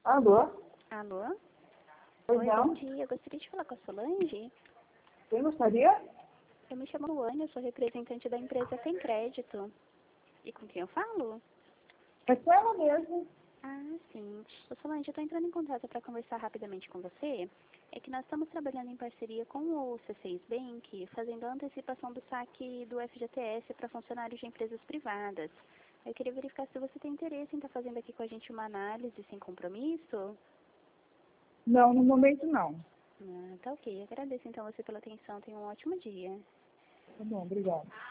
Alô? Alô? Pois Oi, não? bom dia. Eu gostaria de falar com a Solange. Quem gostaria? Eu me chamo Luane, eu sou representante da empresa Tem Crédito. E com quem eu falo? É com ela mesmo. Ah, sim. Ô, Solange, eu estou entrando em contato para conversar rapidamente com você. É que nós estamos trabalhando em parceria com o C6 Bank, fazendo a antecipação do saque do FGTS para funcionários de empresas privadas. Eu queria verificar se você tem interesse em estar fazendo aqui com a gente uma análise sem compromisso. Não, no momento não. Ah, tá ok. Agradeço então você pela atenção. Tenha um ótimo dia. Tá bom, obrigada.